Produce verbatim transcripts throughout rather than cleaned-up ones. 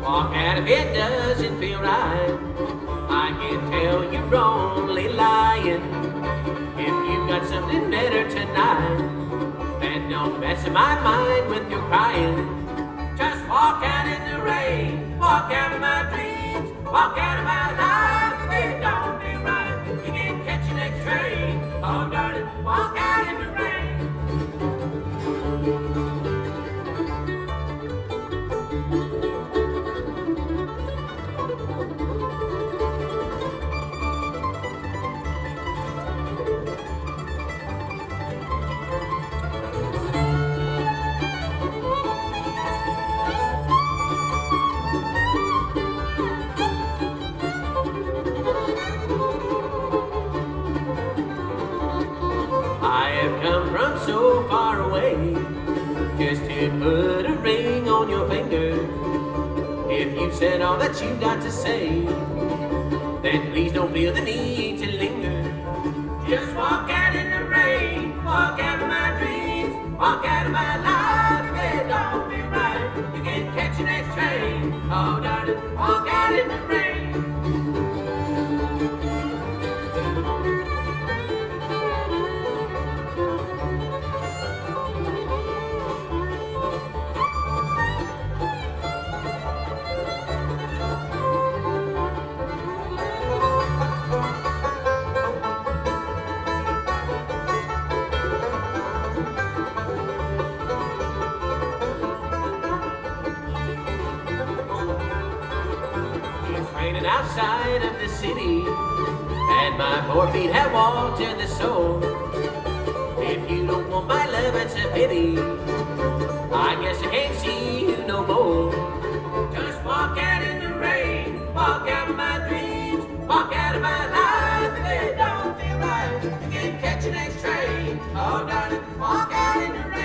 Walk out if it doesn't feel right. I can tell you're only lying. If you've got something better tonight, then don't mess with my mind with your crying. Just walk out in the rain, walk out of my dreams, walk out of my life. If it don't feel right, you can catch the next train. Oh darling, walk out in the rain. I have come from so far away just to put a ring on your finger. If you said all that you've got to say, then please don't feel the need to linger. Just walk out in the rain, walk out of my dreams, walk out of my life. If it don't feel right, you can catch the next train. Oh darling, walk out in the rain. Raining outside of the city, and my poor feet have walked to the soul. If you don't want my love, it's a pity. I guess I can't see you no more. Just walk out in the rain, walk out of my dreams, walk out of my life. If it don't feel right, you can catch the next train. Oh darling, walk out in the rain.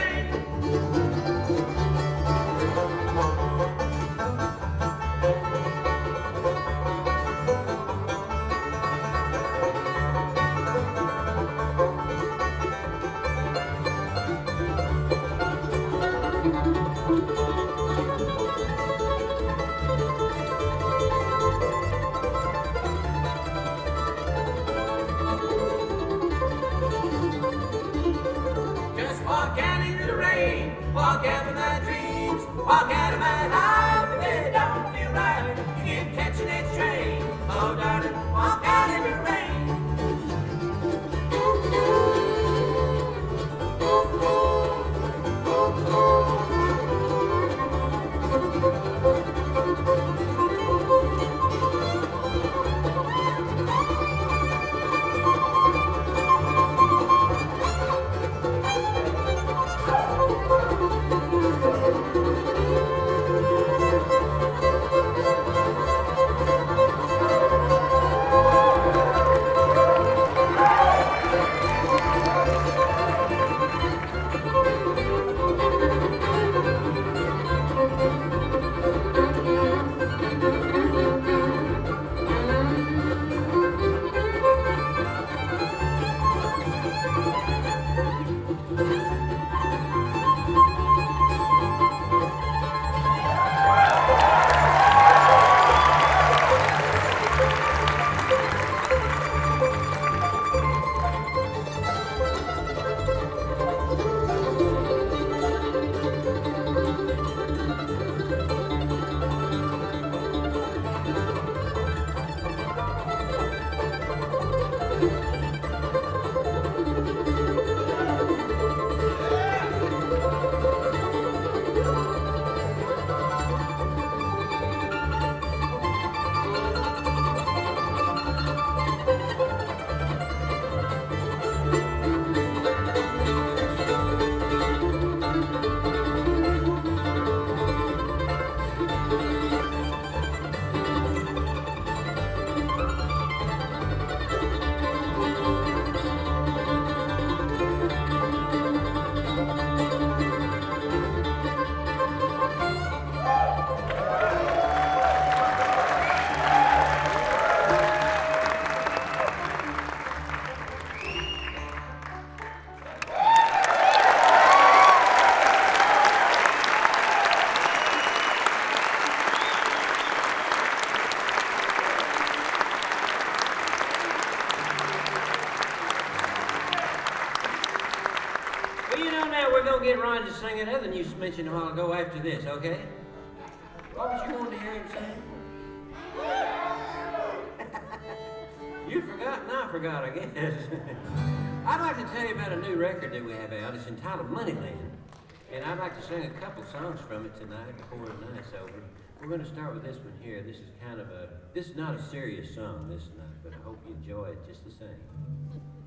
wanted to sing another new mentioned a while ago after this, okay? What was you wanting to hear him sing? You forgot, and I forgot, I guess. I'd like to tell you about a new record that we have out. It's entitled Moneyland. And I'd like to sing a couple songs from it tonight before the night's over. We're going to start with this one here. This is kind of a, this is not a serious song this night, but I hope you enjoy it just the same.